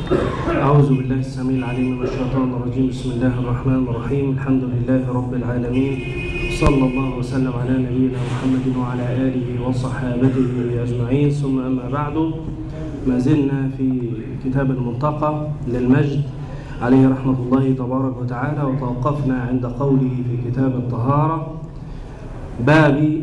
أعوذ بالله السميع العليم من الشيطان الرجيم. بسم الله الرحمن الرحيم. الحمد لله رب العالمين، صلى الله وسلم على نبينا محمد وعلى آله وصحابته أجمعين، ثم أما بعد. ما زلنا في كتاب المنتقى للمجد عليه رحمة الله تبارك وتعالى، وتوقفنا عند قوله في كتاب الطهارة: باب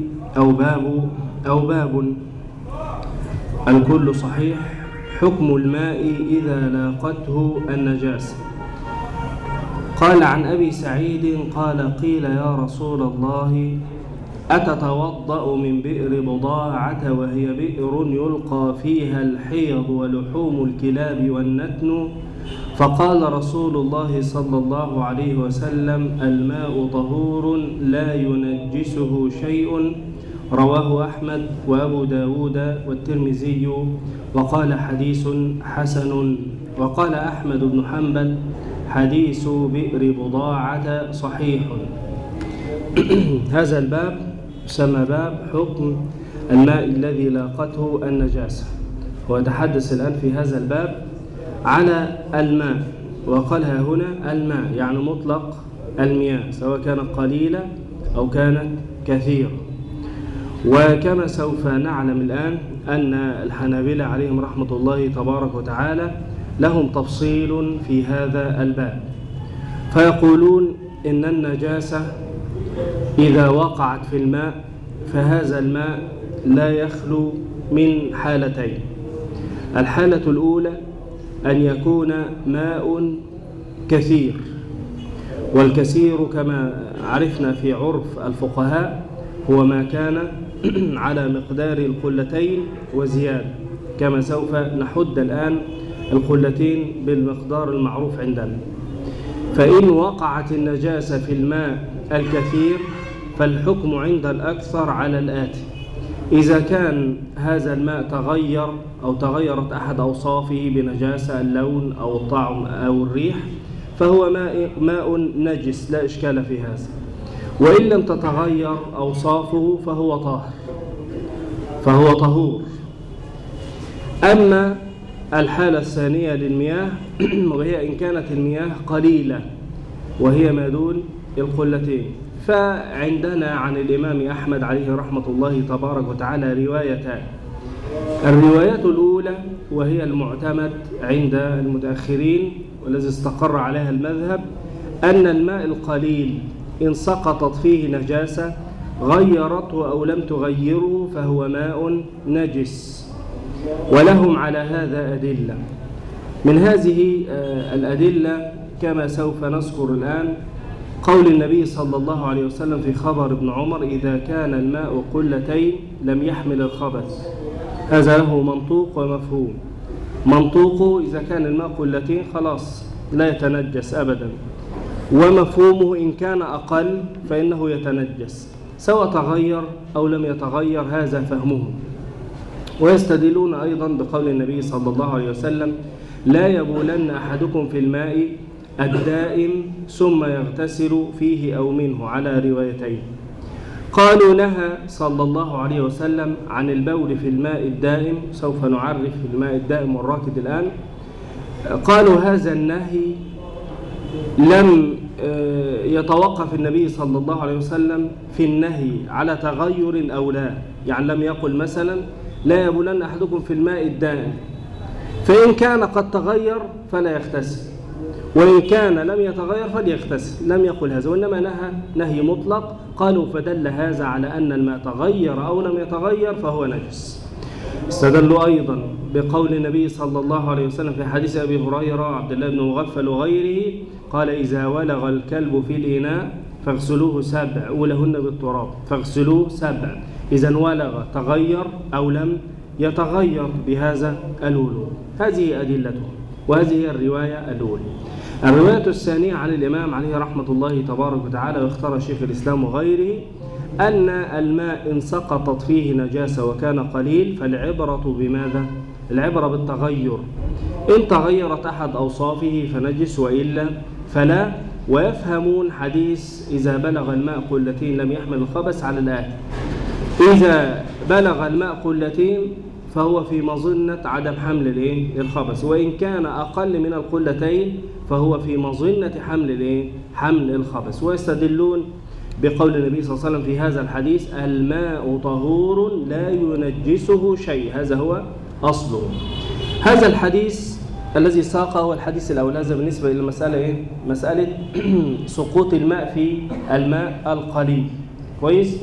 الكل صحيح، حكم الماء إذا لاقته النجاسة. قال عن أبي سعيد قال: قيل يا رسول الله أتتوضأ من بئر بضاعة وهي بئر يلقى فيها الحيض ولحوم الكلاب والنتن؟ فقال رسول الله صلى الله عليه وسلم: الماء طهور لا ينجسه شيء. رواه أحمد وأبو داود والترمذي، وقال حديث حسن. وقال أحمد بن حنبل: حديث بئر بضاعة صحيح. هذا الباب يسمى باب حكم الماء الذي لاقته النجاسة، ويتحدث الآن في هذا الباب على الماء، وقالها هنا الماء يعني مطلق المياه، سواء كانت قليلة أو كانت كثيرة. وكما سوف نعلم الآن أن الحنابلة عليهم رحمة الله تبارك وتعالى لهم تفصيل في هذا الباب، فيقولون إن النجاسة إذا وقعت في الماء فهذا الماء لا يخلو من حالتين. الحالة الأولى أن يكون ماء كثير، والكثير كما عرفنا في عرف الفقهاء هو ما كان على مقدار القلتين وزيادة، كما سوف نحد الآن القلتين بالمقدار المعروف عندنا. فإن وقعت النجاسة في الماء الكثير فالحكم عند الأكثر على الآتي: إذا كان هذا الماء تغير أو تغيرت أحد أوصافه بنجاسة، اللون أو الطعم أو الريح، فهو ماء نجس لا إشكال في هذا. وإن لم تتغير أوصافه فهو طهور. أما الحالة الثانية للمياه وهي إن كانت المياه قليلة وهي ما دون القلتين، فعندنا عن الإمام أحمد عليه رحمة الله تبارك وتعالى روايتان. الرواية الأولى وهي المعتمد عند المتأخرين والذي استقر عليها المذهب، أن الماء القليل إن سقطت فيه نجاسة غيرته أو لم تغيره فهو ماء نجس، ولهم على هذا أدلة. من هذه الأدلة كما سوف نذكر الآن قول النبي صلى الله عليه وسلم في خبر ابن عمر: إذا كان الماء قلتين لم يحمل الخبث. هذا له منطوق ومفهوم. منطوقه إذا كان الماء قلتين خلاص لا يتنجس أبدا، ومفهومه إن كان أقل فإنه يتنجس سواء تغير أو لم يتغير، هذا فهمه. ويستدلون أيضا بقول النبي صلى الله عليه وسلم: لا يبولن أحدكم في الماء الدائم ثم يغتسل فيه أو منه، على روايتين. قالوا: نهى صلى الله عليه وسلم عن البول في الماء الدائم. سوف نعرف الماء الدائم والراكد الآن. قالوا هذا النهي لم يتوقف النبي صلى الله عليه وسلم في النهي على تغير أو لا، يعني لم يقل مثلا لا يبولن أحدكم في الماء الدائم، فإن كان قد تغير فلا يغتسل، وإن كان لم يتغير فليغتسل. لم يقل هذا، وإنما نهي مطلق. قالوا فدل هذا على أن الماء تغير أو لم يتغير فهو نجس. استدلوا أيضا بقول النبي صلى الله عليه وسلم في حديث أبي هريرة عبد الله بن مغفل وغيره قال: إذا ولغ الكلب في الإناء فاغسلوه 7 أولهن بالتراب، فاغسلوه 7. إذا ولغ تغير أو لم يتغير بهذا الولوغ. هذه أدلته، وهذه هي الرواية الأولى. الرواية الثانية عن الإمام عليه رحمة الله تبارك وتعالى، واختار شيخ الإسلام وغيره، أن الماء إن سقطت فيه نجاسة وكان قليل فالعبرة بماذا؟ العبرة بالتغير. إن تغيرت أحد أوصافه فنجس، وإلا فلا. ويفهمون حديث إذا بلغ الماء قلتين لم يحمل الخبث على الآتي: إذا بلغ الماء قلتين فهو في مظنة عدم حمل الخبث، وإن كان أقل من القلتين فهو في مظنة حمل الخبث. ويستدلون بقول النبي صلى الله عليه وسلم في هذا الحديث: الماء طهور لا ينجسه شيء، هذا هو أصله. هذا الحديث الذي ساقه هو الحديث الأول. هذا بالنسبة إلى المسألة مسألة سقوط الماء في الماء القليل. كويس.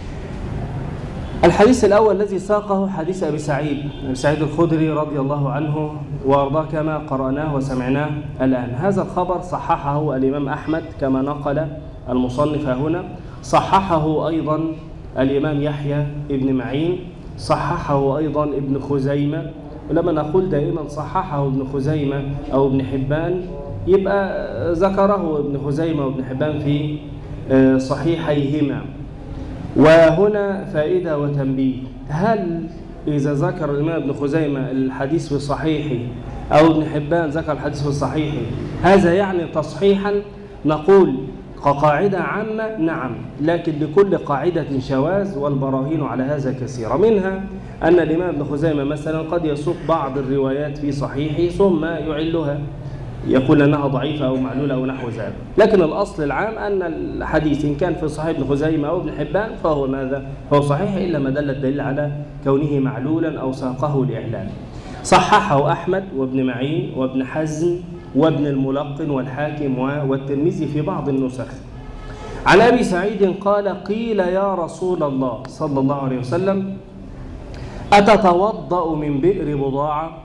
الحديث الأول الذي ساقه حديث أبي سعيد الخدري رضي الله عنه وأرضاه كما قرأناه وسمعناه الآن. هذا الخبر صححه الإمام أحمد كما نقل المصنف هنا، صححه أيضا الإمام يحيى ابن معين، صححه أيضا ابن خزيمة. ولما نقول دائما صححه ابن خزيمة أو ابن حبان يبقى ذكره ابن خزيمة وابن حبان في صحيحيهما. وهنا فائدة وتنبيه: هل إذا ذكر الإمام ابن خزيمة الحديث في صحيحه أو ابن حبان ذكر الحديث في صحيحه هذا يعني تصحيحا؟ نقول كقاعدة عامة نعم، لكن لكل قاعدة شواذ، والبراهين على هذا كثيرة. منها أن الإمام ابن خزيمة مثلا قد يسوق بعض الروايات في صحيحه ثم يعلها، يقول أنها ضعيفة أو معلولة أو نحو ذلك. لكن الأصل العام أن الحديث إن كان في صحيح ابن خزيمة أو ابن حبان فهو ماذا؟ فهو صحيح، إلا ما دل الدليل على كونه معلولا أو ساقه لإعلان. صححه أحمد وابن معين وابن حزم وابن الملقن والحاكم والترمذي في بعض النسخ. عن أبي سعيد قال: قيل يا رسول الله صلى الله عليه وسلم: أتتوضأ من بئر بضاعة؟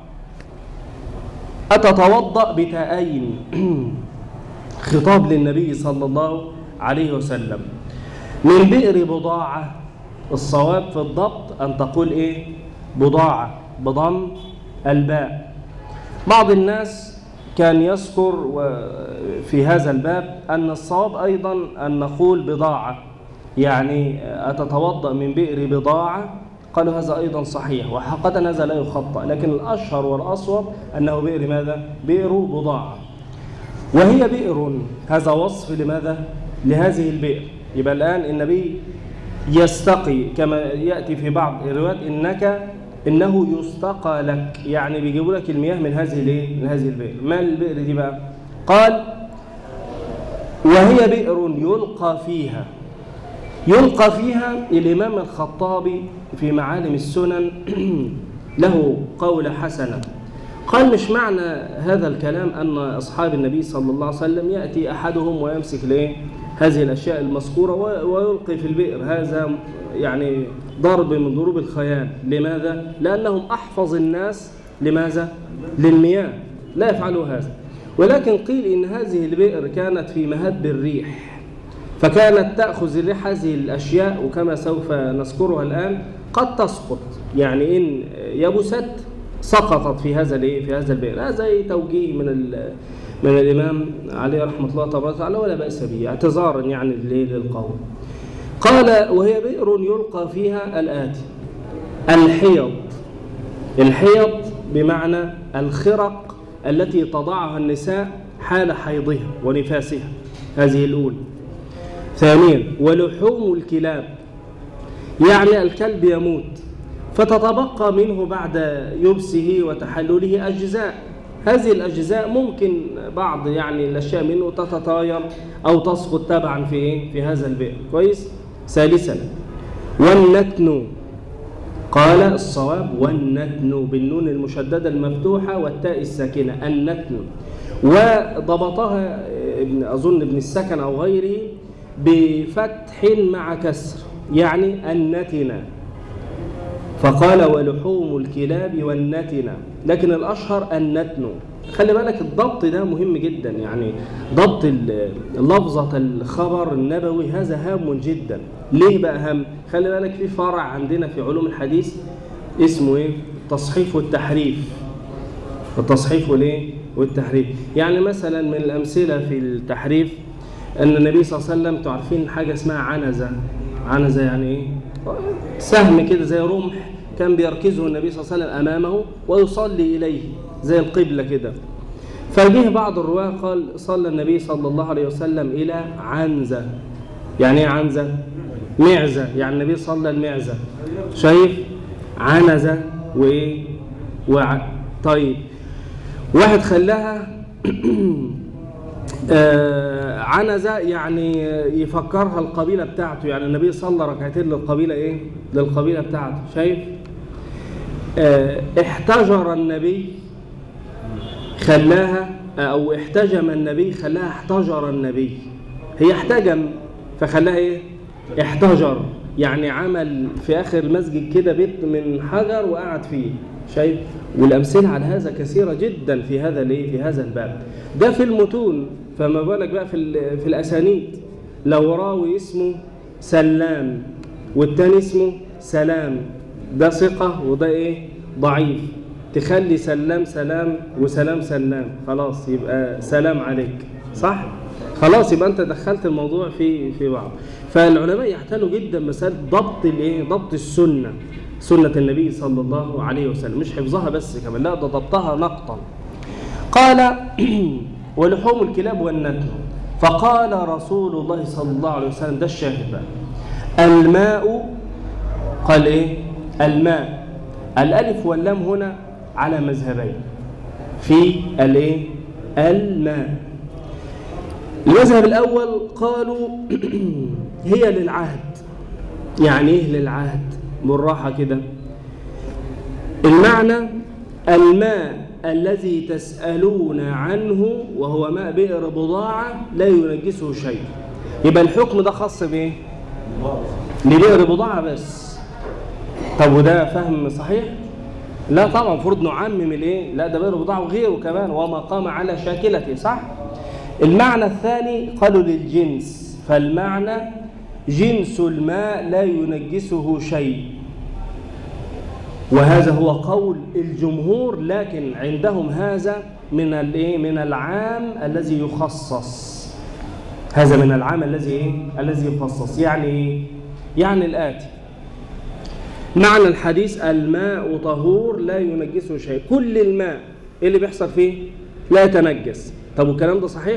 أتتوضأ بتاءين خطاب للنبي صلى الله عليه وسلم. من بئر بضاعة، الصواب في الضبط أن تقول بضاعة بضم الباء. بعض الناس كان يذكر في هذا الباب أن الصواب أيضا أن نقول بضاعة، يعني أتتوضأ من بئر بضاعة، قالوا هذا أيضا صحيح، وحقيقة هذا لا يخطأ، لكن الأشهر والأصوب أنه بئر ماذا؟ بئر بضاعة. وهي بئر، هذا وصف لماذا؟ لهذه البئر. يبقى الآن النبي يستقي كما يأتي في بعض الروايات إنه يستقى لك، يعني بيجيبوا لك المياه من هذه البئر. ما البئر دي بقى؟ قال: وهي بئر يلقى فيها الإمام الخطابي في معالم السنن له قول حسنة. قال: مش معنى هذا الكلام أن أصحاب النبي صلى الله عليه وسلم يأتي أحدهم ويمسك هذه الأشياء المذكورة ويلقي في البئر، هذا يعني ضرب من ضروب الخيال. لماذا؟ لأنهم أحفظ الناس لماذا؟ للمياه، لا يفعلوا هذا. ولكن قيل إن هذه البئر كانت في مهب الريح، فكانت تأخذ الريح هذه الأشياء، وكما سوف نذكرها الآن قد تسقط، يعني إن يبست سقطت في هذا البئر. هذا توجيه من الإمام عليه رحمة الله تبارك وتعالى، ولا بأس به، اعتذارا يعني للقوم. قال: وهي بئر يلقى فيها الآتي: الحيض بمعنى الخرق التي تضعها النساء حال حيضها ونفاسها، هذه الأولى. ثانيا: ولحوم الكلاب، يعني الكلب يموت فتتبقى منه بعد يبسه وتحلله أجزاء، هذه الأجزاء ممكن بعض يعني الأشياء منه تتطاير أو تسقط تبعا في هذا البئر. كويس. ثالثا: والنتن، قال الصواب والنتن بالنون المشددة المفتوحة والتاء الساكنة، النتن. وضبطها أظن ابن السكن أو غيره بفتح مع كسر، يعني النتنة، فقال: ولحوم الكلاب والنتنة، لكن الأشهر النتن. خلي بالك الضبط ده مهم جدا، يعني ضبط لفظة الخبر النبوي هذا هام جدا. ليه بقى هام؟ خلي بالك في فرع عندنا في علوم الحديث اسمه التصحيف والتحريف. التصحيف والتحريف، يعني مثلا من الأمثلة في التحريف أن النبي صلى الله عليه وسلم تعرفين حاجة اسمها عنزة يعني سهم كده زي رمح كان بيركزه النبي صلى الله عليه وسلم أمامه ويصلي إليه زي القبلة كده. فجه بعض الرواة قال: صلى النبي صلى الله عليه وسلم إلى عنزة. يعني ايه عنزة؟ معزة، يعني النبي صلى المعزة. شايف؟ عنزة وإيه طيب واحد خلاها عنزة، يعني يفكرها القبيلة بتاعته، يعني النبي صلى ركعتين للقبيلة إيه؟ للقبيلة بتاعته. شايف؟ احتجر النبي خلاها، أو احتجم النبي خلاها احتجر النبي. هي احتجم فخلاها إيه؟ احتجر، يعني عمل في آخر المسجد كده بيت من حجر وقعد فيه. شايف؟ والأمثلة على هذا كثيرة جدا في هذا في هذا الباب ده في المتون، فما بالك بقى في الأسانيد. لو راوي اسمه سلام والتاني اسمه سلام، ده ثقة وده إيه؟ ضعيف، تخلي سلام سلام وسلام سلام، خلاص يبقى سلام عليك، صح؟ خلاص يبقى أنت دخلت الموضوع في بعض. فالعلماء يحتالوا جدا مسألة ضبط الإيه؟ ضبط السنة، سنة النبي صلى الله عليه وسلم، مش حفظها بس كمان، لا ده ضبطها نقطا. قال ولحوم الكلاب والنتن، فقال رسول الله صلى الله عليه وسلم، ده الشاهد بقى، الماء، قال إيه؟ الماء، الألف واللام هنا على مذهبين في الإيه؟ الماء. المذهب الأول قالوا هي للعهد. يعني إيه للعهد؟ بالراحة كده، المعنى الماء الذي تسألون عنه وهو ماء بئر بضاعة لا ينجسه شيء. يبقى الحكم ده خاص بإيه؟ لبئر بضاعة بس. طب وده فهم صحيح؟ لا طبعا، المفروض نعمم الإيه؟ لا ده بئر بضاعة وغيره كمان، وما قام على شاكلته، صح؟ المعنى الثاني قالوا للجنس، فالمعنى جنس الماء لا ينجسه شيء، وهذا هو قول الجمهور، لكن عندهم هذا من الايه؟ من العام الذي يخصص. هذا من العام الذي يخصص. يعني الآتي معنى الحديث الماء طهور لا ينجسه شيء، كل الماء اللي بيحصل فيه لا يتنجس. طب والكلام ده صحيح؟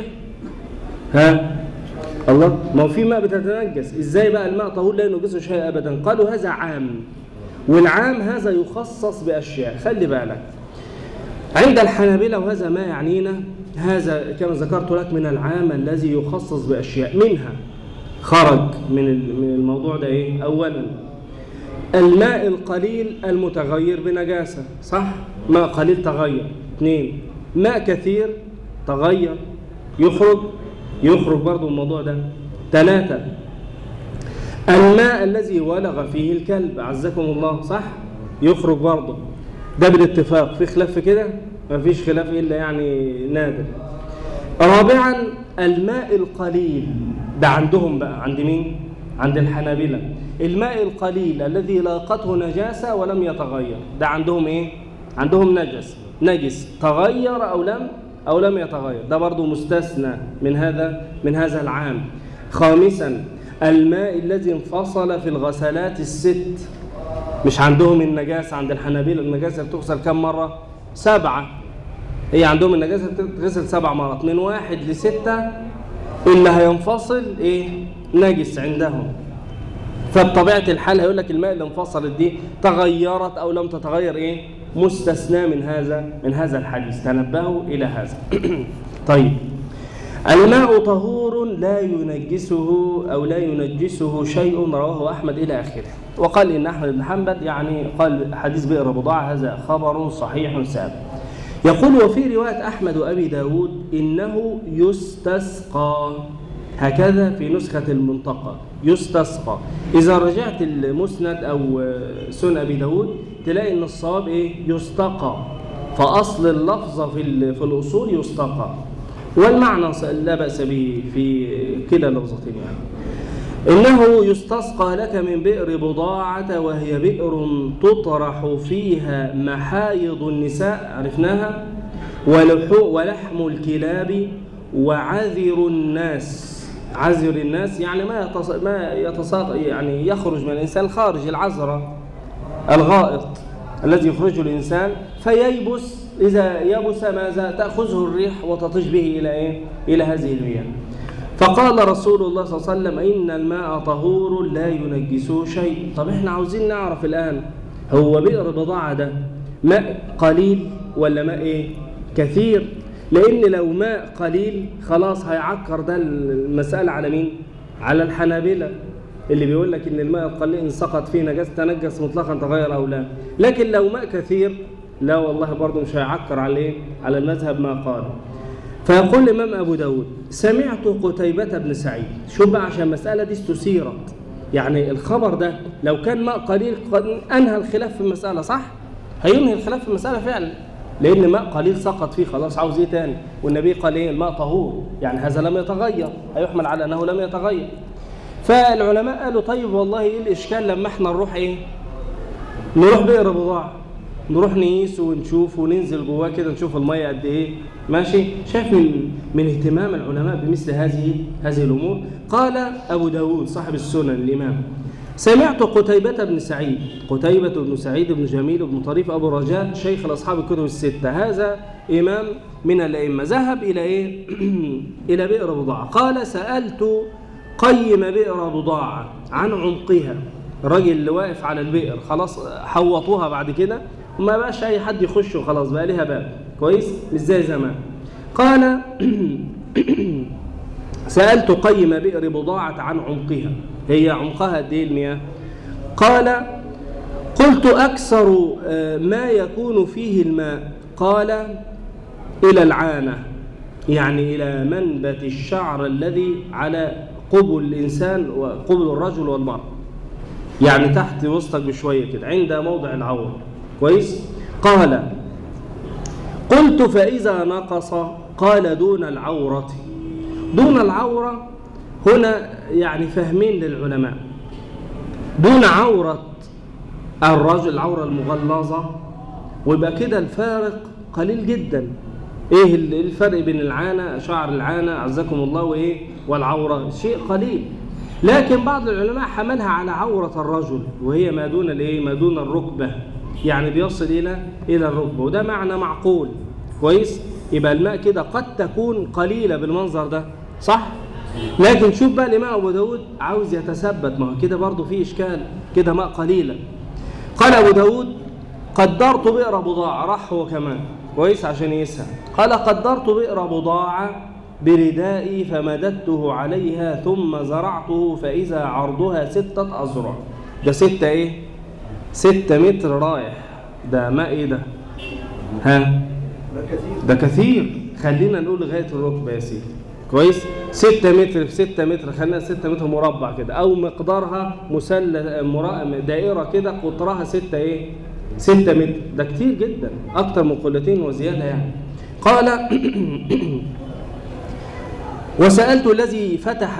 الله، ما هو في ماء بتتنجس، ازاي بقى الماء طهور لا ينجسه شيء ابدا؟ قالوا هذا عام، والعام هذا يخصص باشياء. خلي بالك عند الحنابلة، وهذا ما يعنينا، هذا كما ذكرت لك من العام الذي يخصص باشياء، منها خرج من الموضوع ده ايه؟ اولا الماء القليل المتغير بنجاسة، صح؟ ماء قليل تغير. اثنين ماء كثير تغير يخرج برضو الموضوع ده. ثلاثة الماء الذي ولغ فيه الكلب، عزكم الله، صح؟ يخرج برضو، ده بالاتفاق. في خلاف في كده؟ ما فيش خلاف إلا يعني نادر. رابعا الماء القليل، ده عندهم بقى، عند مين؟ عند الحنابلة. الماء القليل الذي لاقته نجاسة ولم يتغير، ده عندهم ايه؟ عندهم نجس تغير أو لم يتغير، ده برضو مستثنى من هذا العام. خامسا الماء الذي انفصل في الغسلات الست، مش عندهم النجاسة عند الحنابلة النجاسة بتغسل كم مرة؟ 7. هي عندهم النجاسة بتغسل 7 مرات، من 1 ل6 اللي هينفصل ايه؟ نجس عندهم. فبطبيعة الحال هيقول لك الماء اللي انفصلت دي تغيرت أو لم تتغير ايه؟ مستثنى من هذا الحديث. تنبهوا إلى هذا. طيب، الماء طهور لا ينجسه شيء، رواه أحمد إلى آخره. وقال إن أحمد بن حنبل يعني قال حديث بئر بضاعة هذا خبر صحيح ثابت. يقول وفي رواية أحمد وأبي داود إنه يستسقى، هكذا في نسخة المنطقة يستسقى. إذا رجعت المسند أو سنن أبي داود تلاقي إن الصواب إيه؟ يستقى، فأصل اللفظة في الأصول يستقى، والمعنى لا بأس به في كلا لفظتين. يعني إنه يستسقى لك من بئر بضاعة، وهي بئر تطرح فيها محايض النساء، عرفناها، ولحم الكلاب، وعذر الناس. عذر الناس يعني ما يتساقط، يعني يخرج من الإنسان خارج العذرة، الغائط الذي يخرجه الإنسان فييبس، إذا يبس ماذا؟ تأخذه الريح وتطج به إلى إيه؟ إلى هذه المياه. فقال رسول الله صلى الله عليه وسلم إن الماء طهور لا ينجسه شيء. طب إحنا عاوزين نعرف الآن هو بئر بضاعة ده ماء قليل ولا ماء إيه؟ كثير؟ لأن لو ماء قليل خلاص هيعكر ده المسألة على مين؟ على الحنابلة اللي بيقول لك إن الماء القليل إن سقط فيه نجاسة تنجس مطلقا تغير أو لا. لكن لو ماء كثير لا والله برضه مش هيعكر على إيه؟ على المذهب ما قال. فيقول الإمام أبو داود: سمعت قتيبة بن سعيد. شوف بقى عشان المسألة دي استثيرت، يعني الخبر ده لو كان ماء قليل قد أنهى الخلاف في المسألة، صح؟ هينهي الخلاف في المسألة فعلا، لأن ماء قليل سقط فيه خلاص عاوز إيه تاني؟ والنبي قال إيه؟ الماء طهور، يعني هذا لم يتغير، هيحمل على أنه لم يتغير. فالعلماء قالوا طيب والله إيه الإشكال لما إحنا نروح إيه؟ نروح بئر بضاعة، نروح نقيس ونشوف وننزل جواه كده نشوف المية قد إيه، ماشي؟ شايف من اهتمام العلماء بمثل هذه الأمور. قال أبو داود صاحب السنن الإمام: سمعت قتيبة بن سعيد. قتيبة بن سعيد بن جميل بن طريف أبو رجاء شيخ الأصحاب الكتب الستة، هذا إمام من الأئمة، ذهب إلى إيه؟ إلى بئر بضاعة. قال: سألت قيم بئر بضاعة عن عمقها. الراجل اللي واقف على البئر خلاص حوطوها بعد كده وما بقاش أي حد يخش وخلاص بقى لها باب كويس مش زي زمان. قال: سألت قيم بئر بضاعة عن عمقها، هي عمقها قد ايه المياه؟ قال: قلت: أكثر ما يكون فيه الماء. قال: إلى العانة، يعني إلى منبت الشعر الذي على قبل الإنسان وقبل الرجل والمرأة، يعني تحت وسطك بشوية كده عند موضع العورة كويس. قال: قلت: فإذا نقص؟ قال: دون العورة. دون العورة هنا يعني فهمين للعلماء، دون عورة الرجل العورة المغلظة، ويبقى كده الفارق قليل جدا. ايه الفرق بين العانة شعر العانة عزكم الله وايه والعورة؟ شيء قليل. لكن بعض العلماء حملها على عورة الرجل وهي ما دون الايه ما دون الركبة، يعني بيصل الى الركبة، وده معنى معقول كويس. يبقى الماء كده قد تكون قليلة بالمنظر ده صح، لكن شوف بقى الإمام أبو داود عاوز يتثبت، ما هو كده برضه في إشكال، كده ماء قليلة. قال أبو داود: قدرت بئر بضاعة، راح هو كمان كويس عشان يسهل. قال: قدرت بئر بضاعة بردائي فمددته عليها ثم زرعته فإذا عرضها 6 أذرع. ده 6 إيه؟ 6 متر رايح. ده ماء إيه ده؟ ها؟ ده كثير. خلينا نقول لغاية الركبة يا سيدي كويس. 6 متر في 6 متر، خلينا 6 متر مربع كده، أو مقدارها دائرة كده قطرها 6 إيه؟ 6 متر. ده كتير جدا، أكتر من قلتين وزيادة يعني. قال: وسألت الذي فتح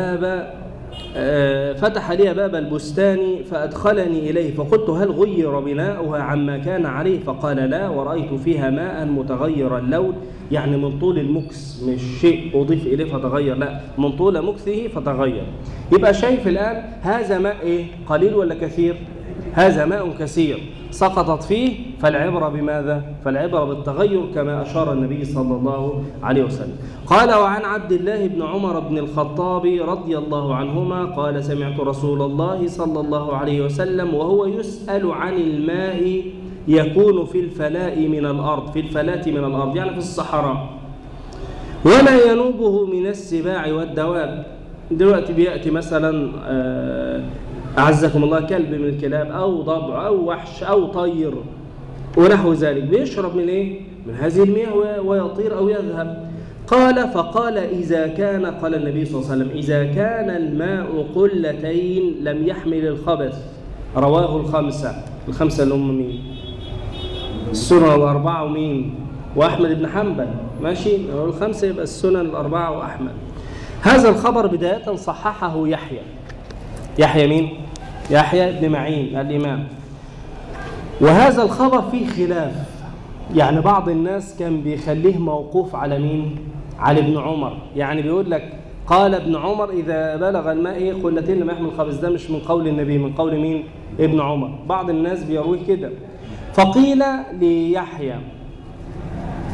لي باب البستان فأدخلني إليه فقلت: هل غير بناؤها عما كان عليه؟ فقال: لا، ورأيت فيها ماء متغير اللون، يعني من طول المكس، مش شيء أضيف إليه فتغير، لا، من طول مكسه فتغير. يبقى شايف الآن هذا ماء إيه؟ قليل ولا كثير؟ هذا ماء كثير سقطت فيه، فالعبرة بماذا؟ فالعبرة بالتغير كما أشار النبي صلى الله عليه وسلم. قال: وعن عبد الله بن عمر بن الخطاب رضي الله عنهما قال: سمعت رسول الله صلى الله عليه وسلم وهو يسأل عن الماء يكون في الفلاة من الأرض، يعني في الصحراء، وما ينوبه من السباع والدواب. دلوقتي بيأتي مثلا أعزكم الله كلب من الكلاب أو ضبع أو وحش أو طير ونحو ذلك، بيشرب من إيه؟ من هذه المياه ويطير أو يذهب. قال: فقال: قال النبي صلى الله عليه وسلم: إذا كان الماء قلتين لم يحمل الخبث. رواه الخمسة اللي هم مين؟ السنن الأربعة ومين؟ وأحمد بن حنبل، ماشي؟ الخمسة يبقى السنن الأربعة وأحمد. هذا الخبر بداية صححه يحيى مين؟ يحيى بن معين الإمام. وهذا الخبر فيه خلاف، يعني بعض الناس كان بيخليه موقوف على مين؟ على ابن عمر، يعني بيقول لك قال ابن عمر: إذا بلغ الماء قلتين لم يحمل الخبث. ده مش من قول النبي، من قول مين؟ ابن عمر. بعض الناس بيروي كده. فقيل ليحيى: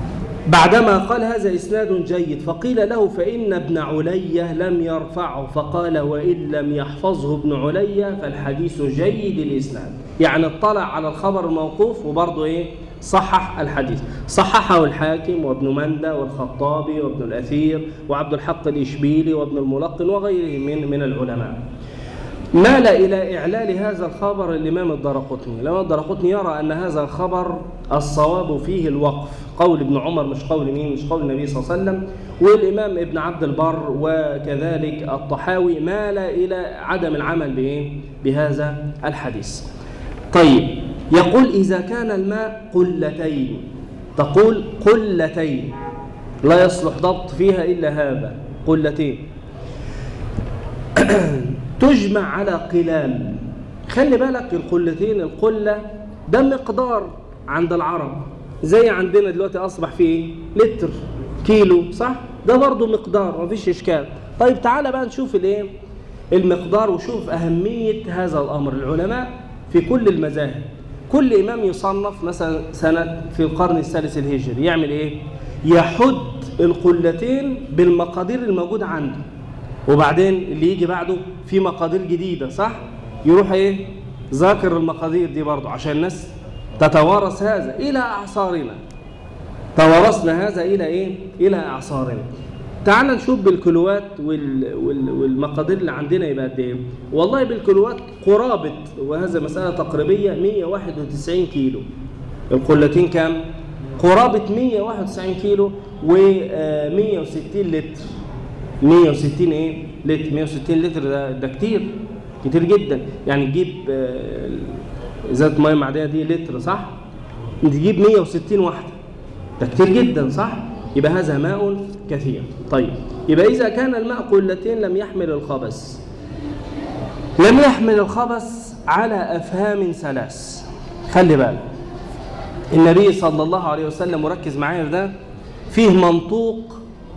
بعدما قال هذا إسناد جيد، فقيل له فإن ابن علية لم يرفعه، فقال وإن لم يحفظه ابن علية فالحديث جيد الإسناد. يعني اطلع على الخبر الموقوف وبرضه صحح الحديث. صححه الحاكم وابن مندة والخطابي وابن الأثير وعبد الحق الإشبيلي وابن الملقن وغيرهم من العلماء. مال إلى إعلال هذا الخبر الإمام الدارقطني. الإمام الدارقطني يرى أن هذا الخبر الصواب فيه الوقف، قول ابن عمر مش قول مين؟ مش قول النبي صلى الله عليه وسلم. والإمام ابن عبد البر وكذلك الطحاوي مال إلى عدم العمل بهذا الحديث. طيب، يقول إذا كان الماء قلتين، تقول قلتين لا يصلح ضبط فيها إلا هذا، قلتين تجمع على قلال. خلي بالك القلتين، القلة ده مقدار عند العرب، زي عندنا دلوقتي أصبح فيه لتر كيلو، صح؟ ده برضو مقدار، مفيش إشكال. طيب تعالى بقى نشوف المقدار وشوف أهمية هذا الأمر. العلماء في كل المذاهب، كل إمام يصنف مثلا سنة في القرن الثالث الهجري يعمل يحد القلتين بالمقادير الموجودة عنده، وبعدين اللي يجي بعده في مقادير جديدة، صح؟ يروح ذاكر المقادير دي برضه عشان الناس تتوارث هذا إلى أعصارنا. توارثنا هذا إلى أعصارنا. تعال نشوف بالكيلوات والمقادير اللي عندنا يبقى قد ايه. والله بالكيلوات قرابة، وهذا مسألة تقريبية، 191 كيلو. القلتين كام؟ قرابة 191 كيلو و160 لتر. 160 لتر. 160 لتر ده كتير جدا. يعني تجيب ازازة ميه معدنية دي لتر، صح؟ تجيب 160 واحدة، ده كتير جدا، صح؟ يبقى هذا ماء كثير. طيب، يبقى إذا كان الماء قلتين لم يحمل الخبث. لم يحمل الخبث على أفهام ثلاث. خلي بالك النبي صلى الله عليه وسلم، مركز معايا ده، فيه منطوق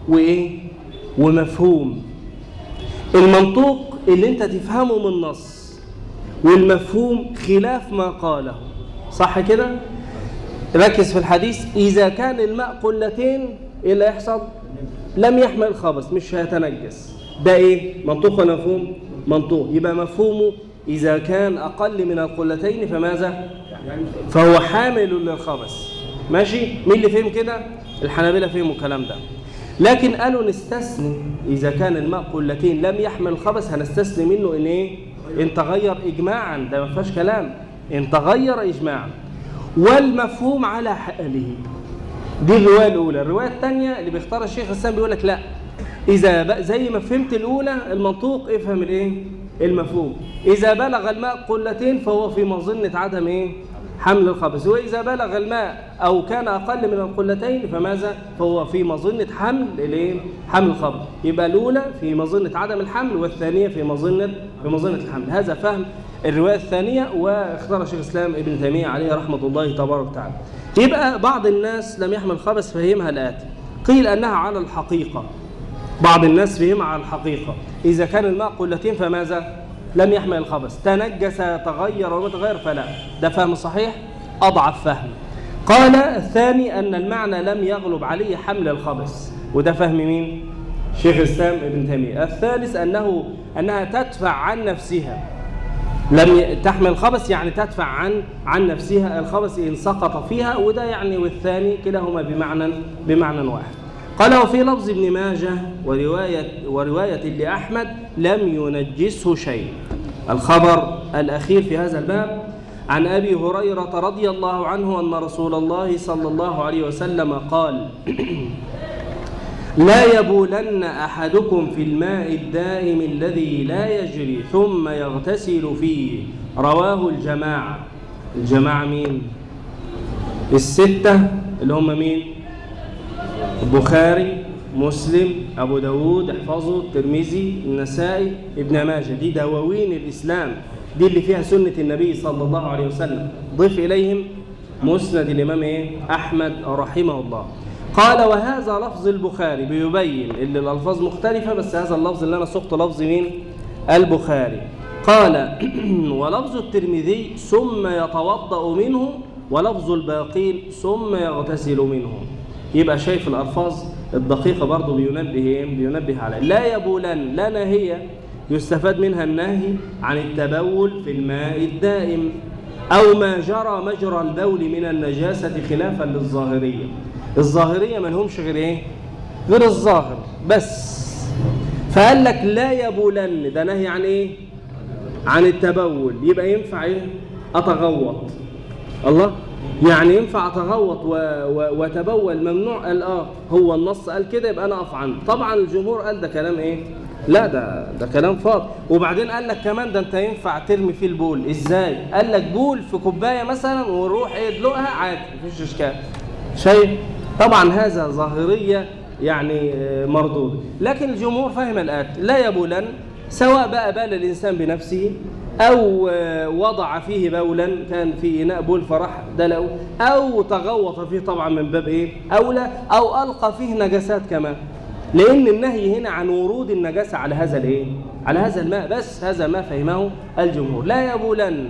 ومفهوم. المنطوق اللي انت تفهمه من النص، والمفهوم خلاف ما قاله، صح كده؟ ركز في الحديث. إذا كان الماء قلتين إيه اللي يحصل؟ لم يحمل الخبث، مش هيتنجس. ده منطوق ولا مفهوم؟ منطوق. يبقى مفهومه إذا كان أقل من القلتين فماذا؟ فهو حامل للخبث. ماشي؟ مين اللي فهم كده؟ الحنابلة فهموا الكلام ده. لكن قالوا نستثني إذا كان الماء قلتين لم يحمل الخبث، هنستثني منه إن تغير إجماعا. ده ما فيهاش كلام، إن تغير إجماعا. والمفهوم على حاله. دي الرواية الأولى. الرواية الثانية اللي بيختار الشيخ الإسلام بيقول لك لا، إذا زي ما فهمت الأولى المنطوق افهم المفهوم. إذا بلغ الماء قلتين فهو في مظنة عدم حمل الخبث، وإذا بلغ الماء أو كان أقل من القلتين فماذا؟ فهو في مظنة حمل الخبث. يبقى الأولى في مظنة عدم الحمل، والثانية في مظنة الحمل. هذا فهم الرواية الثانية، واختار الشيخ الإسلام ابن تيمية عليه رحمة الله تبارك وتعالى. يبقى بعض الناس لم يحمل الخبث فهمها الآتي. قيل أنها على الحقيقة. بعض الناس فهمها على الحقيقة. إذا كان الماء قلتين فماذا؟ لم يحمل الخبث. تنجس، تغير وما تغير فلا. ده فهم صحيح، أضعف فهم. قال الثاني أن المعنى لم يغلب عليه حمل الخبث، وده فهم مين؟ شيخ الإسلام ابن تيمية. الثالث أنها تدفع عن نفسها. لم تحمل الخبث يعني تدفع عن نفسها الخبث إن سقط فيها، وده يعني والثاني كلاهما بمعنى واحد. قال وفي لفظ ابن ماجه ورواية لأحمد لم ينجسه شيء. الخبر الأخير في هذا الباب عن أبي هريرة رضي الله عنه أن رسول الله صلى الله عليه وسلم قال لا يبولن أحدكم في الماء الدائم الذي لا يجري ثم يغتسل فيه. رواه الجماعة. الجماعة مين؟ الستة اللي هم مين؟ البخاري، مسلم، أبو داود، احفظوا، الترمذي، النسائي، ابن ماجه. دي دواوين الإسلام، دي اللي فيها سنة النبي صلى الله عليه وسلم. ضيف إليهم مسند الإمام أحمد رحمه الله. قال وهذا لفظ البخاري، بيبين اللي الألفاظ مختلفة، بس هذا اللفظ اللي أنا سقط لفظ مين؟ البخاري. قال ولفظ الترمذي ثم يتوضأ منه، ولفظ الباقين ثم يغتسل منه. يبقى شايف الألفاظ الدقيقة برضه بينبه على لا يبولن. لا نهية يستفاد منها النهي عن التبول في الماء الدائم أو ما جرى مجرى البول من النجاسة خلافا للظاهرية. الظاهرية ما لهمش غير غير الظاهر بس. فقال لك لا يبولن، ده نهي عن عن التبول. يبقى ينفع أتغوط. الله، يعني ينفع أتغوط وتبول ممنوع؟ قال هو النص قال كده يبقى أنا أقف عنه. طبعا الجمهور قال ده كلام لا ده كلام فاضي. وبعدين قال لك كمان ده انت ينفع ترمي فيه البول. ازاي؟ قال لك بول في كوبايه مثلا ونروح ادلقها عادي مفيش اشكال. شايف؟ طبعا هذا ظاهريه يعني مردود. لكن الجمهور فهم الآتي: لا يبولن، سواء بقى بال الانسان بنفسه او وضع فيه بولا، كان في اناء بول فراح دلقه، او تغوط فيه طبعا من باب اولى، او القى فيه نجاسات كمان، لأن النهي هنا عن ورود النجاسة على هذا على هذا الماء بس. هذا ما فهمه الجمهور. لا يبولن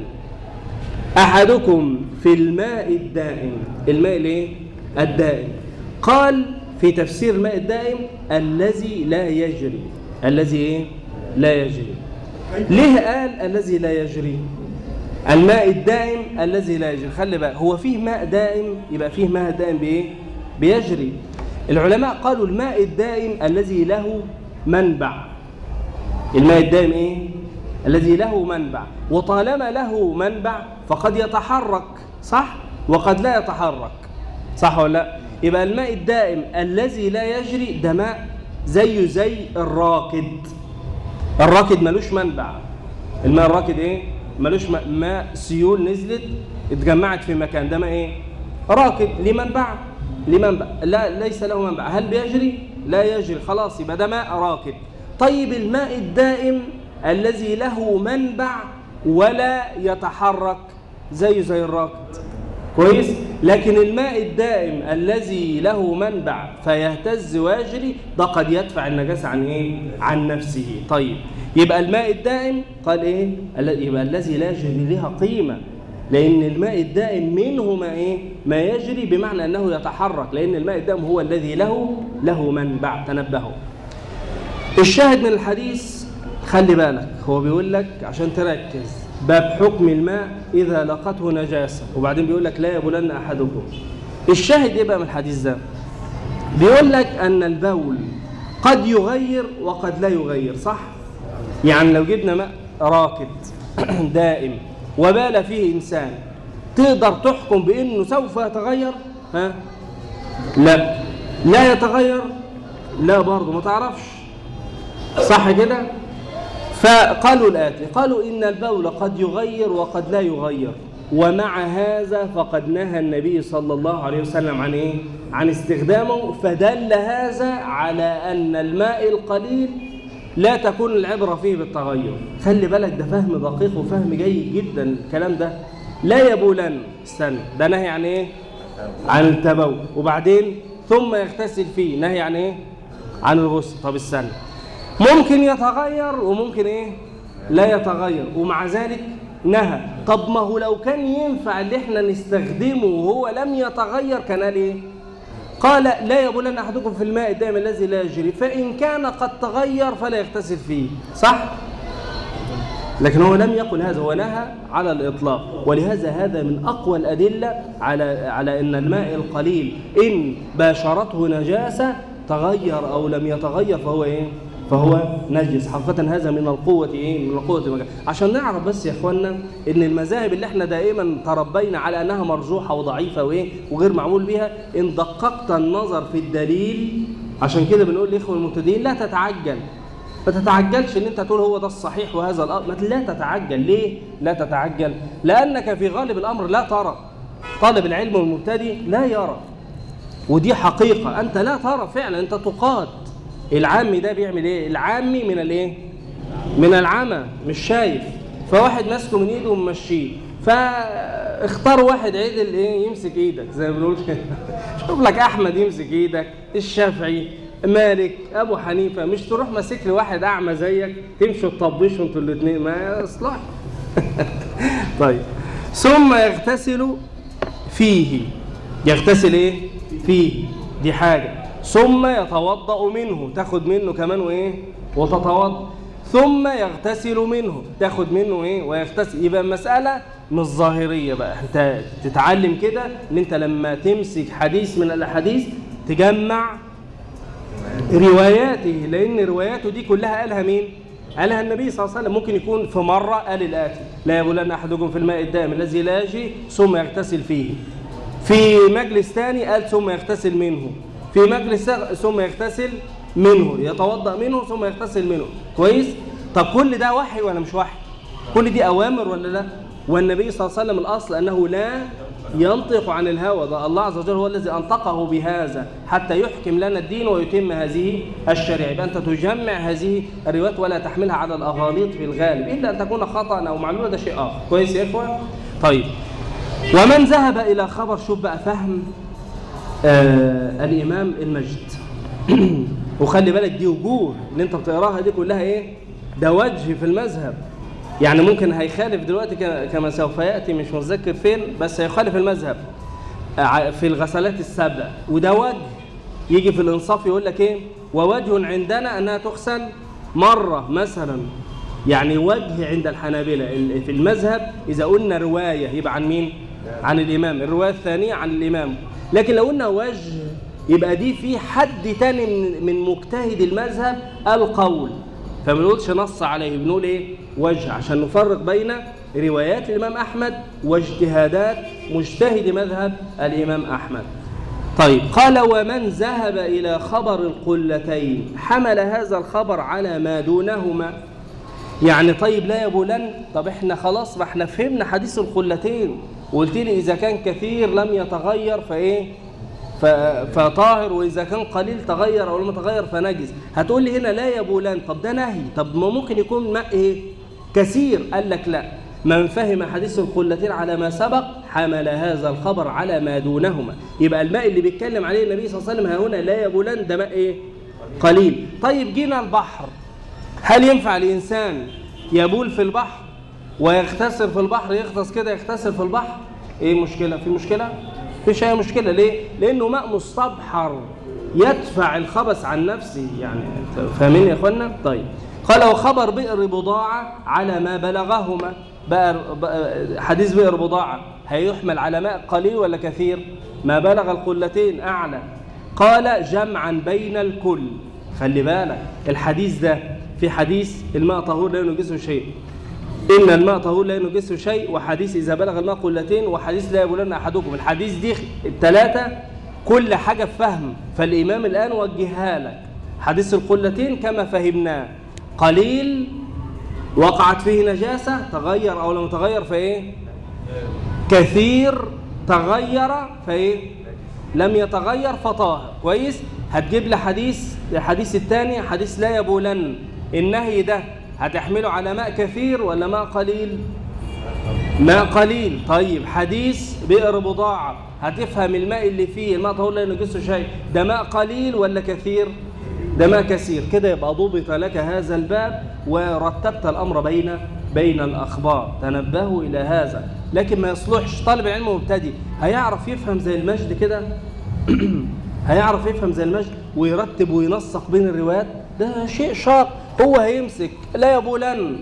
أحدكم في الماء الدائم. الماء الدائم. قال في تفسير الماء الدائم: الذي لا يجري. الذي لا يجري. ليه قال الذي لا يجري؟ الماء الدائم الذي لا يجري. خلي بقى، هو فيه ماء دائم يبقى فيه ماء دائم بيجري. العلماء قالوا الماء الدائم الذي له منبع. الماء الدائم الذي له منبع، وطالما له منبع فقد يتحرك، صح؟ وقد لا يتحرك، صح ولا لا؟ يبقى الماء الدائم الذي لا يجري ده ماء زي الراكد. الراكد ملوش منبع. الماء الراكد ملوش ماء سيول نزلت اتجمعت في مكان، ده ماء راكد. ليه منبع؟ لمنبع؟ لا، ليس له منبع. هل بيجري؟ لا يجري، خلاص يبقى ده ماء راكد. طيب الماء الدائم الذي له منبع ولا يتحرك زي الراكد، كويس؟ لكن الماء الدائم الذي له منبع فيهتز ويجري ده قد يدفع النجاسة عن نفسه. طيب يبقى الماء الدائم قال يبقى الذي لا يجري لها قيمة، لأن الماء الدائم منه ما يجري، بمعنى أنه يتحرك، لأن الماء الدائم هو الذي له منبع. تنبهوا. الشاهد من الحديث، خلي بالك، هو بيقول لك عشان تركز: باب حكم الماء إذا لقته نجاسة، وبعدين بيقول لك لا يبولن أحدكم. الشاهد بقى من الحديث ده؟ بيقول لك أن البول قد يغير وقد لا يغير، صح؟ يعني لو جبنا ماء راكد دائم وبال فيه إنسان، تقدر تحكم بأنه سوف يتغير؟ لا يتغير؟ لا، برضه ما تعرفش، صح كده؟ فقالوا الآتي: قالوا إن البول قد يغير وقد لا يغير، ومع هذا فقد نهى النبي صلى الله عليه وسلم عن استخدامه، فدل هذا على أن الماء القليل لا تكون العبرة فيه بالتغير. خلي بالك، ده فهم دقيق وفهم جيد جدا الكلام ده. لا يبولن، استنى، ده نهي عن عن التبول، وبعدين ثم يغتسل فيه، نهي عن عن الغسل. طب استنى، ممكن يتغير وممكن لا يتغير، ومع ذلك نهى. طب ما هو لو كان ينفع اللي احنا نستخدمه وهو لم يتغير كان قال لا يبولن أحدكم في الماء الدائم الذي لا يجري، فإن كان قد تغير فلا يغتسل فيه، صح؟ لكن هو لم يقل هذا، هو نهى على الإطلاق. ولهذا هذا من أقوى الأدلة على أن الماء القليل إن باشرته نجاسة تغير أو لم يتغير فهو نجس. حقيقة هذا من القوة من القوة. عشان نعرف بس يا إخواننا إن المذاهب اللي احنا دائما تربينا على أنها مرجوحة وضعيفة وغير معمول بها، إن دققت النظر في الدليل، عشان كده بنقول للإخوة المبتدئين لا تتعجل. ما تتعجلش ان انت تقول هو ده الصحيح وهذا الامر، لا تتعجل. ليه لا تتعجل؟ لانك في غالب الامر لا ترى. طالب العلم والمبتدئ لا يرى، ودي حقيقة. انت لا ترى فعلا، انت تقاد. العامي ده بيعمل العامي من العمى، مش شايف. فواحد ماسكه من ايده وممشيه، فاختار واحد عدل يمسك ايدك زي ما بنقول كده. شوف لك احمد يمسك ايدك، الشافعي، مالك، ابو حنيفه. مش تروح ماسك لي واحد اعمى زيك تمشوا تطبشوا انتوا الاثنين، ما يصلح. طيب، ثم يغتسل فيه. يغتسل فيه، دي حاجة. ثم يتوضأ منه، تاخد منه كمان وإيه وتتوضأ. ثم يغتسل منه، تاخد منه وإيه ويغتسل. يبقى المسألة مش ظاهرية بقى، أنت تتعلم كده إن أنت لما تمسك حديث من الأحاديث تجمع رواياته، لأن رواياته دي كلها قالها مين؟ قالها النبي صلى الله عليه وسلم. ممكن يكون في مرة قال الآتي: لا يبولن أحدكم في الماء الدائم الذي لا يجري ثم يغتسل فيه. في مجلس ثاني قال ثم يغتسل منه. في مجلس ثم يغتسل منه، يتوضأ منه ثم يغتسل منه. كويس؟ طب كل ده وحي ولا مش وحي؟ كل دي أوامر ولا لا؟ والنبي صلى الله عليه وسلم الأصل أنه لا ينطق عن الهوى، ده الله عز وجل هو الذي أنطقه بهذا حتى يحكم لنا الدين ويتم هذه الشريعة. يبقى أنت تجمع هذه الروايات ولا تحملها على الأغاليط في الغالب إلا أن تكون خطأ أو معلومة، ده شيء آخر. كويس يا إخوة؟ طيب، ومن ذهب إلى خبر، شوف بقى فهم الإمام المجد وخلي بالك دي وجوه اللي أنت بتقراها دي كلها إيه؟ ده وجه في المذهب. يعني ممكن هيخالف دلوقتي كما سوف يأتي، مش متذكر فين، بس هيخالف المذهب في الغسلات السبع. وده وجه يجي في الإنصاف يقول لك إيه؟ ووجه عندنا أنها تغسل مرة مثلا. يعني وجه عند الحنابلة في المذهب إذا قلنا رواية يبقى عن مين؟ عن الإمام. الرواية الثانية عن الإمام. لكن لو قلنا وجه يبقى دي في حد تاني من مجتهد المذهب القول، فما بنقولش نص عليه، بنقول ايه؟ وجه، عشان نفرق بين روايات الإمام أحمد واجتهادات مجتهد مذهب الإمام أحمد. طيب، قال: ومن ذهب إلى خبر القلتين حمل هذا الخبر على ما دونهما. يعني طيب لا يبولن، طب احنا خلاص ما احنا فهمنا حديث القلتين، وقلت لي إذا كان كثير لم يتغير فإيه؟ فطاهر، وإذا كان قليل تغير أو لم يتغير فنجس. هتقول لي هنا لا يبولان، طب ده نهي، طب ما ممكن يكون ماء إيه؟ كثير. قال لك لا، من فهم حديث القلتين على ما سبق حمل هذا الخبر على ما دونهما. يبقى الماء اللي بيتكلم عليه النبي صلى الله عليه وسلم ها هنا لا يبولان ده ماء إيه؟ قليل. طيب جينا البحر، هل ينفع الإنسان يبول في البحر ويغتسل في البحر؟ يغطس كده يغتسل في البحر، إيه مشكلة؟ في مشكلة؟ مفيش أي مشكلة. ليه؟ لأنه ماء مستبحر يدفع الخبث عن نفسه. يعني فاهمين يا إخوانا؟ طيب، قال: وخبر بئر بضاعة على ما بلغهما. حديث بئر بضاعة هيحمل على ماء قليل ولا كثير؟ ما بلغ القلتين أعلى. قال: جمعا بين الكل. خلي بالك الحديث ده في حديث الماء طهور لا ينجسه شيء، إن الماء طهور لا ينجسه شيء، وحديث إذا بلغ الماء قلتين، وحديث لا يبولن أحدكم. الحديث دي الثلاثة كل حاجة بفهم، فالإمام الآن وجهها لك. حديث القلتين كما فهمناه قليل وقعت فيه نجاسة تغير أو لم تغير فإيه؟ كثير تغير فإيه؟ لم يتغير فطاهر. كويس؟ هتجيب لي الحديث الثاني حديث لا يبولن، النهي ده هتحمله على ماء كثير ولا ماء قليل؟ ماء قليل. طيب حديث بئر بضاعة هتفهم الماء اللي فيه الماء طهور لا ينجسه شيء، ده ماء قليل ولا كثير؟ ده ماء كثير. كده يبقى ضبط لك هذا الباب ورتبت الأمر بين الأخبار. تنبهوا إلى هذا. لكن ما يصلحش طالب علم مبتدئ هيعرف يفهم زي المجد كده هيعرف يفهم زي المجد ويرتب وينسق بين الروايات، ده شيء شاق. هو هيمسك لا يبولن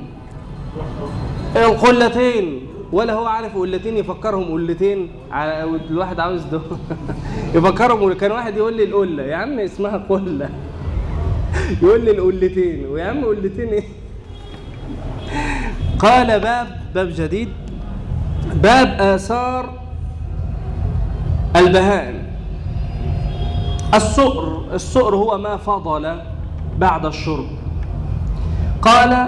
القلتين ولا هو عارف قلتين يفكرهم قلتين، الواحد عاوز ده يفكرهم. كان واحد يقول لي القله يا عم اسمها قله، يقول لي القلتين، ويا عم قلتين ايه؟ قال: باب جديد، باب آثار البهائم. السؤر هو ما فضل بعد الشرب. قال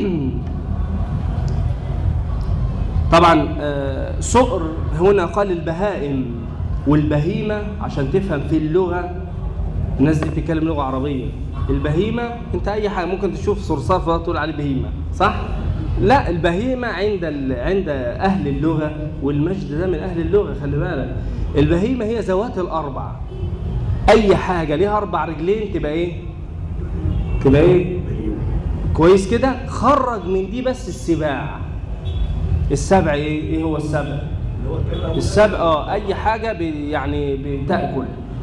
طبعا سؤر هنا قال البهائم والبهيمة، عشان تفهم في اللغة الناس دي بتتكلم لغة عربية. البهيمة انت اي حاجة ممكن تشوف صرصار فتقول عليه بهيمة، صح؟ لا، البهيمة عند أهل اللغة، والمجد ده من أهل اللغة. خلي بالك البهيمة هي ذوات الأربع، أي حاجة ليها 4 رجلين تبقى إيه؟ تبقى إيه؟ كويس كده. خرج من دي بس السباع. السبع إيه هو السبع؟ السبع أي حاجة يعني بتأكل،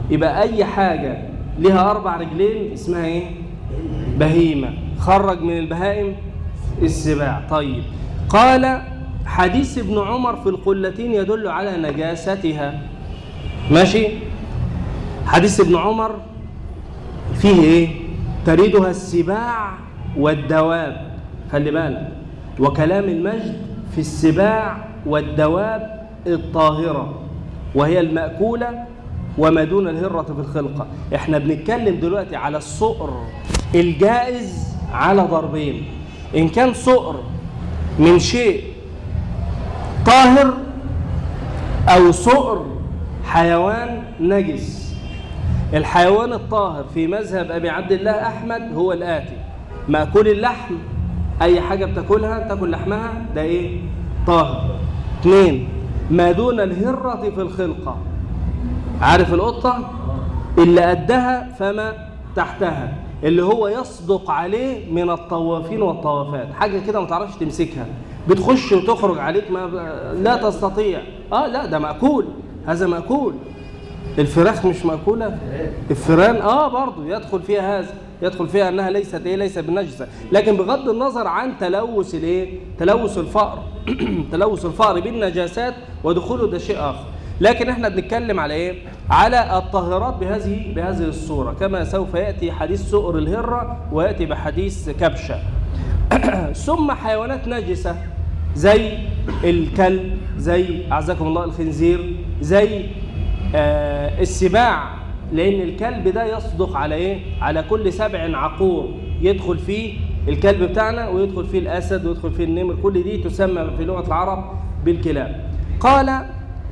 يبقى أي حاجة لها 4 رجلين اسمها إيه؟ بهيمة. خرج من البهائم السباع. طيب، قال حديث ابن عمر في القلتين يدل على نجاستها. ماشي؟ حديث ابن عمر فيه إيه؟ تريدها السباع والدواب. خلي بالك، وكلام المجد في السباع والدواب الطاهرة وهي المأكولة وما دون الهرة في الخلقة. احنا بنتكلم دلوقتي على الصقر الجائز على ضربين. إن كان صقر من شيء طاهر أو صقر حيوان نجس. الحيوان الطاهر في مذهب أبي عبد الله أحمد هو الآتي: مأكول اللحم، أي حاجة بتاكلها تاكل لحمها، ده إيه؟ طاهر. 2، ما دون الهرة في الخلقة. عارف القطة اللي قدها فما تحتها، اللي هو يصدق عليه من الطوافين والطوافات، حاجة كده ما تعرفش تمسكها، بتخش وتخرج عليك لا تستطيع. لا، ده مأكول، هذا مأكول. الفراخ مش مأكولة؟ الفيران برضو يدخل فيها هذا، يدخل فيها أنها ليست بالنجسة، لكن بغض النظر عن تلوث تلوث الفأر تلوث الفأر بالنجاسات ودخوله، ده شيء آخر. لكن احنا بنتكلم على ايه؟ على الطاهرات بهذه الصورة، كما سوف يأتي حديث سؤر الهرة ويأتي بحديث كبشة. ثم حيوانات نجسة زي الكلب، زي أعزكم الله الخنزير، زي السباع، لأن الكلب ده يصدق على ايه؟ على كل 7 عقور يدخل فيه الكلب بتاعنا، ويدخل فيه الأسد، ويدخل فيه النمر، كل دي تسمى في لغة العرب بالكلاب. قال: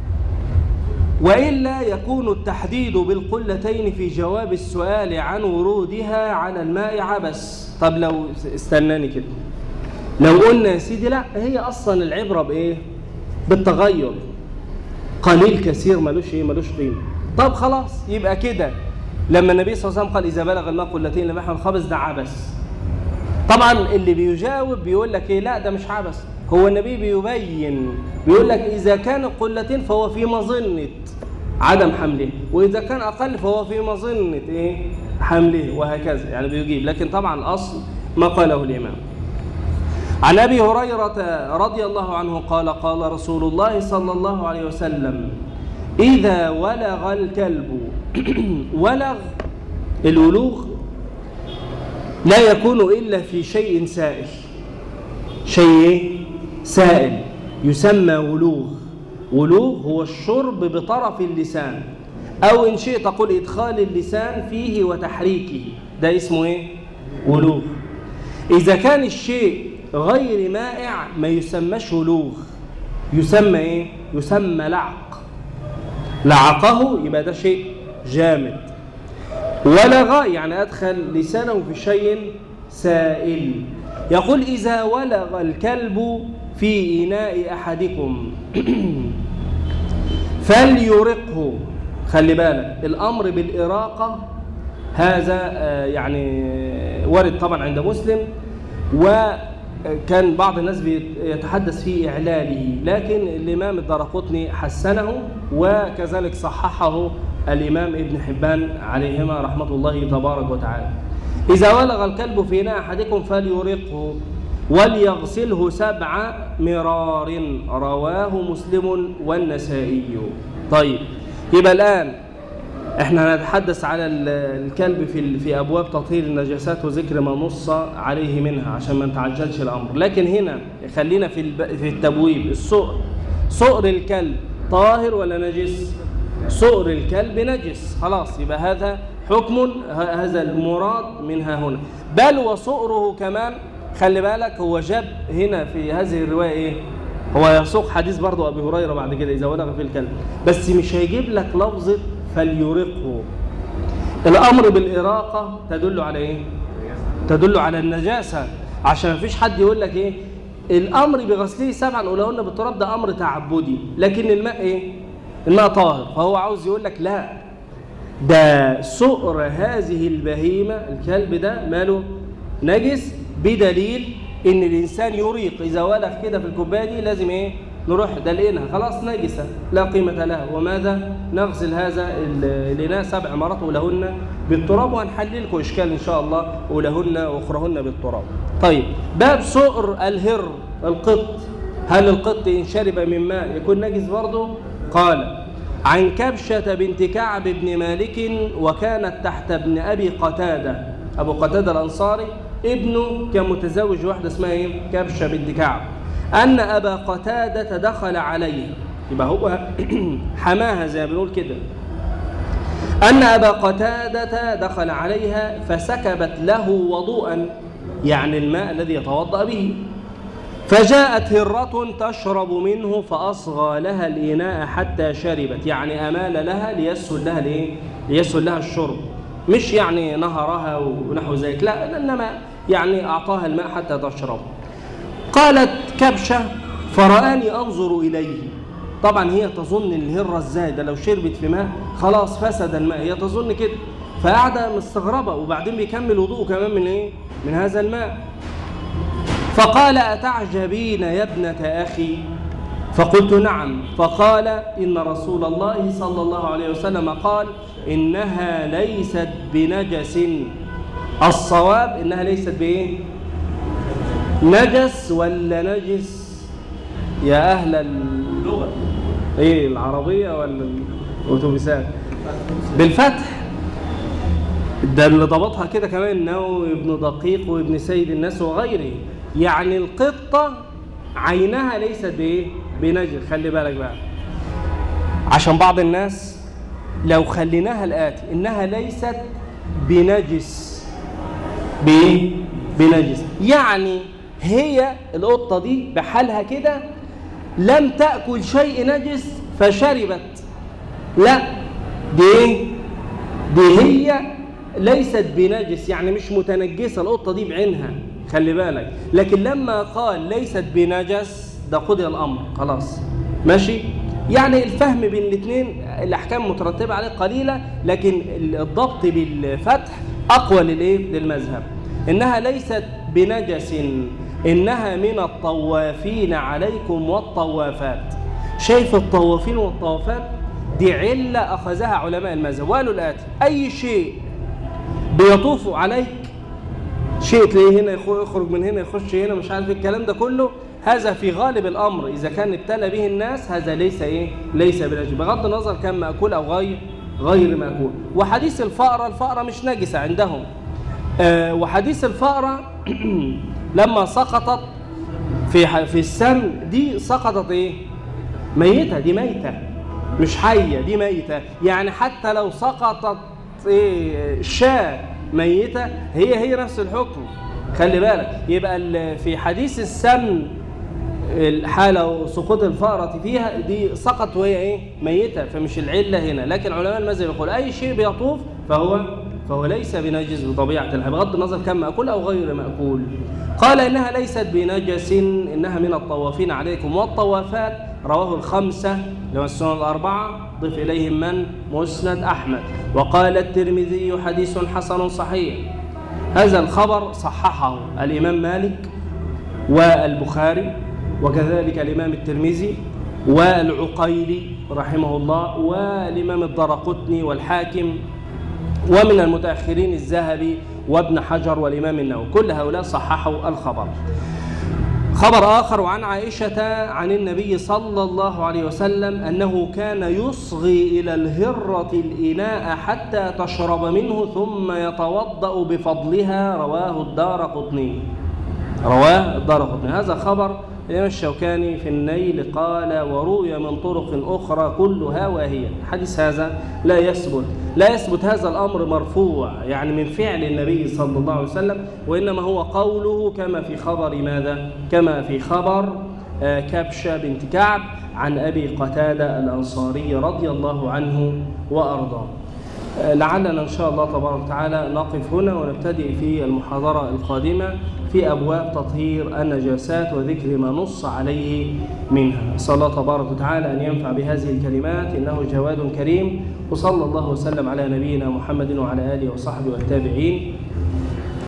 وإلا يكون التحديد بالقلتين في جواب السؤال عن ورودها على الماء عبث. طب لو استناني كده، لو قلنا يا سيدي لا، هي أصلا العبرة بإيه؟ بالتغير، قليل كثير ملوش قيمة. طب خلاص، يبقى كده لما النبي صلى الله عليه وسلم قال إذا بلغ الماء قلتين لم يحمل الخبث، ده عبث. طبعا اللي بيجاوب بيقول لك إيه؟ لا، ده مش عبث. هو النبي بيبين، بيقول لك إذا كان قلتين فهو في مظنة عدم حمله، وإذا كان أقل فهو في مظنة حمله، وهكذا يعني بيجيب. لكن طبعا الأصل ما قاله الإمام. عن أبي هريرة رضي الله عنه قال: قال رسول الله صلى الله عليه وسلم: إذا ولغ الكلب ولغ، الولوغ لا يكون إلا في شيء سائل، شيء سائل يسمى ولوغ. ولوغ هو الشرب بطرف اللسان، أو إن شئت تقول إدخال اللسان فيه وتحريكه، ده اسمه إيه؟ ولوغ. إذا كان الشيء غير مائع ما يسمىش ولوغ، يسمى إيه؟ يسمى لعق. لعقه يبقى ده شيء جامد. ولغ يعني أدخل لسانه في شيء سائل. يقول: إذا ولغ الكلب في إناء أحدكم فليرقه. خلي بالك، الأمر بالإراقة هذا يعني ورد طبعا عند مسلم، وكان بعض الناس يتحدث في إعلاله، لكن الإمام الدارقطني حسنه، وكذلك صححه الإمام ابن حبان عليهما رحمة الله تبارك وتعالى. إذا ولغ الكلب في إناء أحدكم فليرقه وليغسله 7 مرار، رواه مسلم والنسائي. طيب، يبقى الآن احنا هنتحدث على الكلب في أبواب تطهير النجاسات وذكر ما نص عليه منها عشان ما نتعجلش الأمر. لكن هنا خلينا في التبويب. صقر الكلب طاهر ولا نجس؟ صقر الكلب نجس، خلاص، يبقى هذا حكم، هذا المراد منها هنا. بل وصقره كمان، خلي بالك، هو جاب هنا في هذه الرواية إيه؟ هو يسوق حديث برضو أبي هريرة بعد كده إذا ولغ في الكلب، بس مش هيجيب لك لفظة فليرقه. الأمر بالإراقة تدل على إيه؟ تدل على النجاسة، عشان مفيش حد يقول لك إيه؟ الأمر بغسله 7 ولهن بالتراب، ده أمر تعبدي، لكن الماء إيه؟ الماء طاهر. فهو عاوز يقول لك لا، ده صقر هذه البهيمة الكلب ده ماله نجس، بدليل ان الانسان يريق. اذا ولغ كده في الكوبايه دي لازم ايه؟ نروح دلقينها خلاص نجسة لا قيمة لها، وماذا نغسل هذا الإناء 7 مرات ولهن بالتراب، وهنحل لكم إشكال إن شاء الله ولهن وأخرهن بالتراب. طيب باب سؤر الهر القط، هل القط إن شرب من ماء يكون نجس برضه؟ قال عن كبشة بنت كعب بن مالك وكانت تحت ابن أبي قتادة، أبو قتادة الأنصاري ابنه كان متزوج واحدة اسمها إيه؟ كبشة بنت كعب، أن أبا قتادة دخل عليه، يبقى هو حماها زي ما بنقول كده، أن أبا قتادة دخل عليها فسكبت له وضوءا، يعني الماء الذي يتوضأ به، فجاءت هرة تشرب منه فأصغى لها الإناء حتى شربت، يعني أمال لها ليسهل لها ليه؟ ليسهل لها الشرب، مش يعني نهرها ونحو ذلك، لا، إنما يعني أعطاها الماء حتى تشرب. قالت كبشة فرآني أنظر إليه، طبعا هي تظن الهرة الزايدة لو شربت في ماء خلاص فسد الماء، هي تظن كده، فقاعدة مستغربة، وبعدين بيكمل وضوءه كمان من إيه؟ من هذا الماء. فقال أتعجبين يا ابنة أخي؟ فقلت نعم. فقال إن رسول الله صلى الله عليه وسلم قال إنها ليست بنجس، الصواب إنها ليست بإيه؟ نجس ولا نجس يا أهل اللغة؟ إيه العربية ولا الأوتوبيسات؟ بالفتح، ده اللي ضبطها كده كمان النووي ابن دقيق وابن سيد الناس وغيره، يعني القطة عينها ليست بإيه؟ بنجس. خلي بالك بقى، عشان بعض الناس لو خليناها الآتي إنها ليست بنجس، بإيه؟ بنجس، يعني هي القطة دي بحالها كده لم تأكل شيء نجس فشربت، لا، دي هي ليست بنجس، يعني مش متنجسة القطة دي بعينها، خلي بالك. لكن لما قال ليست بنجس ده قضي الأمر خلاص، ماشي؟ يعني الفهم بين الاثنين الأحكام مترتبة عليه قليلة، لكن الضبط بالفتح أقوى للمذهب. إنها ليست بنجس، إنها من الطوافين عليكم والطوافات. شايف الطوافين والطوافات دي علة أخذها علماء المذهب، وقالوا الآتي: أي شيء بيطوف عليك، شيء تلاقيه هنا يخرج من هنا يخش هنا مش عارف الكلام ده كله، هذا في غالب الأمر إذا كان ابتلى به الناس هذا ليس ليس بنجس، بغض النظر كان مأكول أو غير مأكول. وحديث الفأرة مش نجسة عندهم، وحديث الفأرة لما سقطت في السم دي سقطت ميتة، دي ميتة مش حية، دي ميتة، يعني حتى لو سقطت شاة ميتة هي نفس الحكم، خلي بالك. يبقى في حديث السم الحالة سقوط الفأرة فيها دي سقط وهي ميتة، فمش العلة هنا. لكن علماء المذهب يقول أي شيء بيطوف فهو ليس بنجس بطبيعة الحال، بغض النظر كان مأكول أو غير مأكول. قال إنها ليست بنجس، إنها من الطوافين عليكم والطوافات. رواه الخمسة لما السنن الأربعة، ضف إليهم من؟ مسند أحمد. وقال الترمذي حديث حسن صحيح. هذا الخبر صححه الإمام مالك والبخاري، وكذلك الإمام الترمذي والعقيلي رحمه الله، والإمام الدارقطني والحاكم، ومن المتأخرين الذهبي وابن حجر والإمام النووي، كل هؤلاء صححوا الخبر. خبر آخر: وعن عائشة عن النبي صلى الله عليه وسلم أنه كان يصغي إلى الهرة الإناء حتى تشرب منه ثم يتوضأ بفضلها. رواه الدارقطني. هذا خبر الإمام الشوكاني في النيل قال: وروي من طرق أخرى كلها واهية. الحديث هذا لا يثبت هذا الأمر مرفوع، يعني من فعل النبي صلى الله عليه وسلم، وإنما هو قوله كما في خبر ماذا؟ كما في خبر كبشة بنت كعب عن أبي قتادة الأنصاري رضي الله عنه وأرضاه. لعلنا إن شاء الله تبارك وتعالى نقف هنا ونبتدئ في المحاضرة القادمة في أبواب تطهير النجاسات وذكر ما نص عليه منها. أسأل الله تبارك وتعالى أن ينفع بهذه الكلمات، إنه جواد كريم. وصلى الله وسلم على نبينا محمد وعلى آله وصحبه والتابعين.